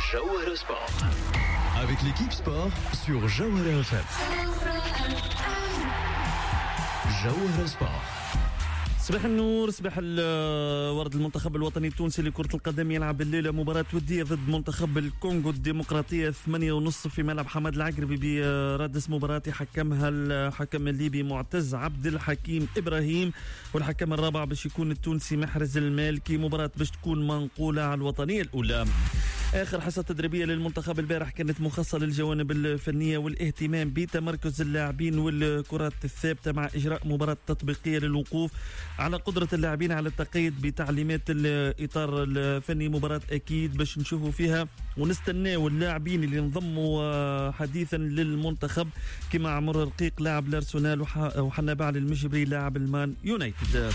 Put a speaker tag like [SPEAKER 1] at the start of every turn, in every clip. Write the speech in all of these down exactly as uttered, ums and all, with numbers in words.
[SPEAKER 1] Jawahara Sport. Avec l'équipe sport sur Jawahara F M. Jawahara Sport.
[SPEAKER 2] صباح النور، صباح الورد. المنتخب الوطني التونسي لكرة القدم يلعب الليلة مباراة ودية ضد منتخب الكونغو الديمقراطية ثمانية ونصف في ملعب حماد العقربي برادس مباراة حكمها الحكم الليبي معتز عبد الحكيم إبراهيم، والحكم الرابع باش يكون التونسي محرز المالكي. مباراة باش تكون منقولة على الوطنية الأولى. آخر حصة تدريبية للمنتخب البارح كانت مخصصة للجوانب الفنية والاهتمام بتمركز اللاعبين والكرات الثابتة، مع إجراء مباراة تطبيقية للوقوف على قدرة اللاعبين على التقيد بتعليمات الإطار الفني. مباراة أكيد باش نشوفوا فيها ونستناو اللاعبين اللي انضموا حديثا للمنتخب كما عمر رقيق لاعب الأرسنال وحنا بعل المجبري لاعب المان يونايتد.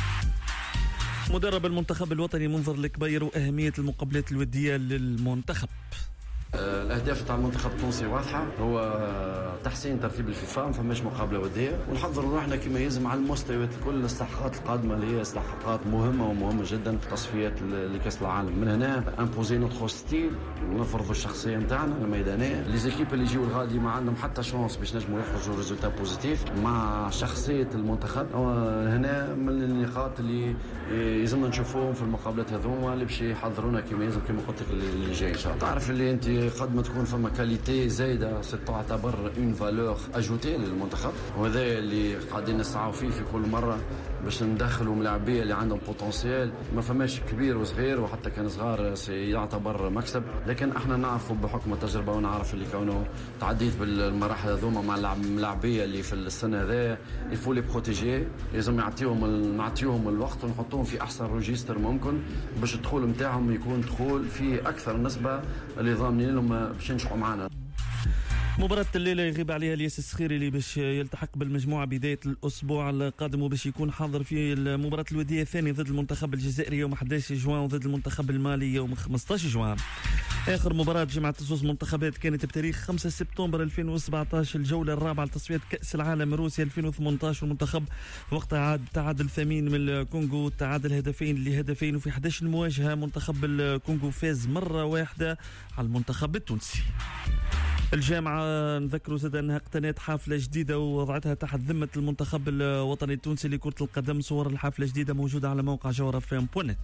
[SPEAKER 2] مدرب المنتخب الوطني منظر الكبير وأهمية المقابلات الودية للمنتخب.
[SPEAKER 3] الاهداف تاع المنتخب التونسي واضحه، هو تحسين ترتيب الفيفا، ما فماش مقابله وديه، ونحضروا روحنا كما يلزم على المستويات الكل. الاستحقاقات القادمه اللي هي استحقاقات مهمه ومهمه جدا في تصفيات لكاس العالم. من هنا امبوزي نوتخ ستيل، ونفرضوا الشخصيه نتاعنا الميدانيه. لي زيكيب اللي يجيو الغادي ما عندهم حتى شانس باش نجموا يخرجوا ريزولتا بوزيتيف مع شخصيه المنتخب. هنا من النقاط اللي يلزمنا نشوفوهم في المقابلات هذوما اللي باش يحضرونا كما يلزم، كما قلت لك اللي جاي ان شاء الله. تعرف اللي انت قد ما تكون فما كاليتي زايده تعتبر اون فالور اجوتي للمنتخب، وهذا اللي قاعدين نسعوا فيه في كل مره باش ندخلوا ملاعبيه اللي عندهم بوتنسيال. ما فماش كبير وصغير، وحتى كان صغار يعتبر مكسب، لكن احنا نعرفوا بحكم التجربه ونعرف اللي كونه تعديت بالمراحل هذوما مع الملاعبيه اللي في السنه هذا يفو لي بروتيجي، لازم نعطيهم نعطيهم الوقت ونحطوهم في احسن روجيستر ممكن باش الدخول نتاعهم يكون دخول في اكثر نسبه اللي ضامنين لهم باش ينجحوا معنا.
[SPEAKER 2] مباراة الليلة يغيب عليها الياس الصخيري اللي باش يلتحق بالمجموعة بداية الأسبوع القادم، وباش يكون حاضر في المباراة الودية الثانية ضد المنتخب الجزائري يوم أحد عشر جوان وضد المنتخب المالي يوم خمسة عشر جوان. آخر مباراة جمعت الزوز منتخبات كانت بتاريخ خمسة سبتمبر ألفين وسبعة عشر، الجولة الرابعة لتصفيات كأس العالم روسيا ألفين وثمانية عشر. المنتخب وقتها عاد تعادل ثمين من الكونغو، تعادل هدفين لهدفين، وفي أحد عشر مواجهة منتخب الكونغو فاز مرة واحدة على المنتخب التونسي. الجامعة نذكروا زاد أنها اقتنت حافلة جديدة ووضعتها تحت ذمة المنتخب الوطني التونسي لكرة القدم. صور الحافلة الجديدة موجودة على موقع جوهرة فام بوينت.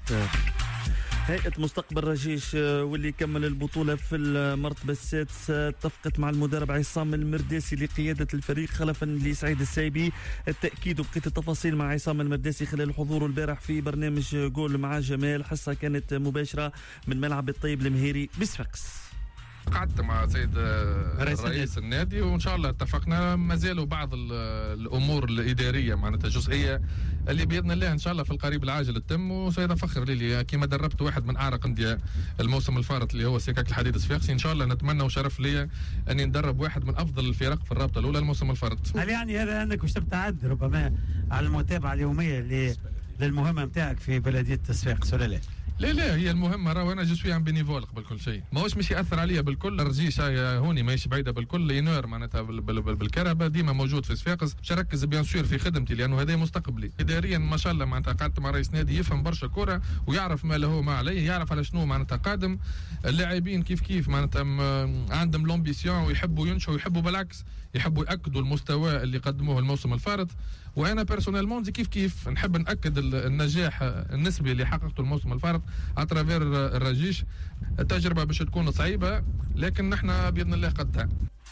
[SPEAKER 2] هيئة مستقبل رجيش واللي كمل البطولة في المرتبة السادسة اتفقت مع المدرب عصام المرداسي لقيادة الفريق خلفا لسعيد السايبي. التأكيد وبقية التفاصيل مع عصام المرداسي خلال حضوره البارح في برنامج جول مع جمال. حصة كانت مباشرة من ملعب الطيب المهيري بصفاقس.
[SPEAKER 4] قعدت مع سيد رئيس, رئيس النادي وإن شاء الله اتفقنا. ما زالوا بعض الأمور الإدارية معناتها جزئية اللي بإذن الله إن شاء الله في القريب العاجل تتم. وسيد فخر لي كما دربت واحد من أعرق أندية الموسم الفارط اللي هو سكك الحديد الصفاقسي، إن شاء الله نتمنى وشرف لي أني ندرب واحد من أفضل الفرق في الرابطة الأولى الموسم الفارط.
[SPEAKER 5] هل يعني هذا أنك مش تبتعد ربما على المتابعة اليومية للمهمة متاعك في بلدية صفاقس ولا لا؟
[SPEAKER 4] لا لا، هي المهمة راه انا جو سوي ان بينيفول قبل كل شيء، ماهوش مش ياثر عليا بالكل. رجيش هوني ماهيش بعيده بالكل، ينور معناتها بالكهرباء ديما موجود في صفاقس. باش نركز بيان سور في خدمتي لانه هذا مستقبلي. اداريا ما شاء الله معناتها قعدت مع رئيس نادي يفهم برشا كوره ويعرف ما له ما عليه، يعرف على شنو معناتها قادم. اللاعبين كيف كيف معناتها عندهم لومبيسيون ويحبوا ينشوا ويحبوا بالعكس يحبوا ياكدوا المستوى اللي قدموه الموسم الفارط. وانا بيرسونيلمون كيف كيف نحب ناكد النجاح النسبي اللي حققته الموسم الفارط اترافير الرجيش. التجربه باش تكون صعيبه لكن نحن باذن الله قدها.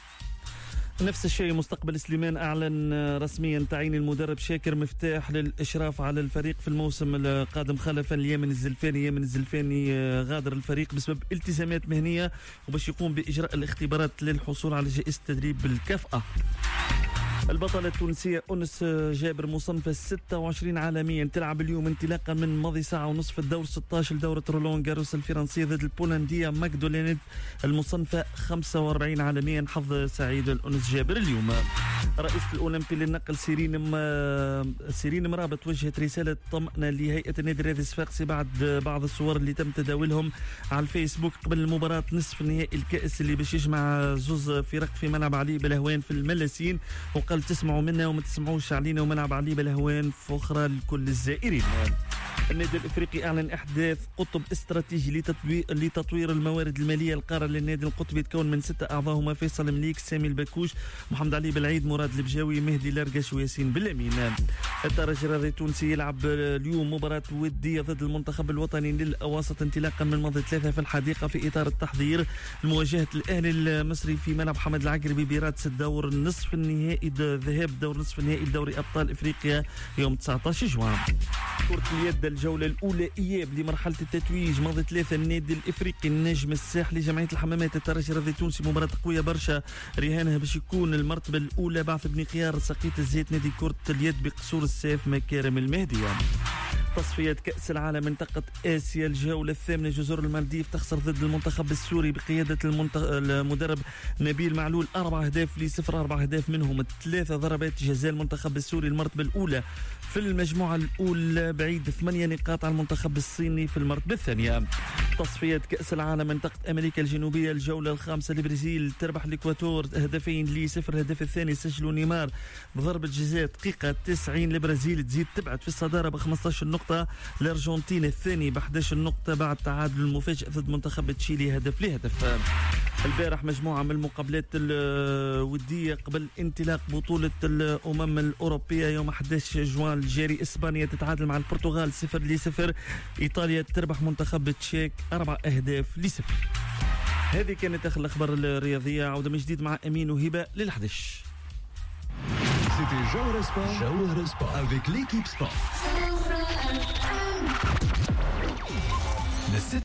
[SPEAKER 2] نفس الشيء مستقبل سليمان أعلن رسميا تعيين المدرب شاكر مفتاح للإشراف على الفريق في الموسم القادم خلفا ليمن الزلفاني. يمن الزلفاني غادر الفريق بسبب التزامات مهنية وباش يقوم بإجراء الاختبارات للحصول على جائزة تدريب بالكفأة. البطلة التونسية أنس جابر مصنفة ستة وعشرين عالميا تلعب اليوم انطلاقا من ماضي ساعة ونصف الدور ستة عشر لدورة رولان جاروس الفرنسية ضد البولندية ماكدولينيد المصنفة خمسة وأربعين عالميا. حظ سعيد الأنس جابر اليوم. رئيس الأولمبي للنقل سيرين م... سيرين مرابط وجهت رسالة طمأنة لهيئة النادي الرياضي الصفاقسي بعد بعض الصور اللي تم تداولهم على الفيسبوك قبل المباراة نصف نهائي الكأس اللي باش يجمع زوز فرق في ملعب علي بلهوان في الملاسين. وقال تسمعوا منا وما تسمعوش علينا، وملعب علي بلهوان فخرة لكل الزائرين. النادي الافريقي اعلن احداث قطب استراتيجي لتطوير الموارد الماليه. القاره للنادي القطبي تكون من ستة اعضاء هما فيصل مليك، سامي البكوش، محمد علي بالعيد، مراد البجاوي، مهدي لارقش وياسين بالامين. الترجي الرياضي التونسي يلعب اليوم مباراه وديه ضد المنتخب الوطني للاواسط انطلاقا من ماضي ثلاثه في الحديقه في اطار التحضير لمواجهه الاهلي المصري في ملعب حمد العقربي برادس الدور النصف النهائي ذهاب دور نصف النهائي لدوري ابطال افريقيا يوم تسعة عشر جوان. كرة اليد الجولة الأولى إياب لمرحلة التتويج ماضي ثلاثة النادي الإفريقي النجم الساحلي جمعية الحمامات الترجي الرياضي التونسي مباراة قوية برشا رهانها باش يكون المرتبة الأولى بعث بن خيار سقية الزيت نادي كرة اليد بقصور السيف مكارم المهدية. تصفيات كأس العالم منطقة آسيا الجولة الثامنة جزر المالديف تخسر ضد المنتخب السوري بقيادة المنت... المدرب نبيل معلول أربع أهداف لصفر، أربع أهداف منهم ثلاثة ضربات جزاء. المنتخب السوري المرتبة الأولى في المجموعة الأولى بعيد ثمانية نقاط على المنتخب الصيني في المرتبة الثانية. تصفيات كأس العالم منطقة أمريكا الجنوبية الجولة الخامسة البرازيل تربح الإكواتور هدفين لصفر. الهدف الثاني سجلوا نيمار بضربة جزاء دقيقة تسعين. البرازيل تزيد تبعد في الصدارة ب خمسة عشر نقطة. الأرجنتين الثاني ب أحد عشر نقطة بعد تعادل المفاجئ ضد منتخب تشيلي هدف لهدف. البارح مجموعة من المقابلات الودية قبل انطلاق بطولة الأمم الأوروبية يوم أحد عشر جوان الجاري. إسبانيا تتعادل مع البرتغال صفر لصفر. إيطاليا تربح منتخب تشيك أربع أهداف لصفر. هذه كانت آخر الأخبار الرياضية. عودة من جديد مع أمين وهبة للحدش.
[SPEAKER 1] C'était Jawara Sport, Jawara Sport avec l'équipe sport.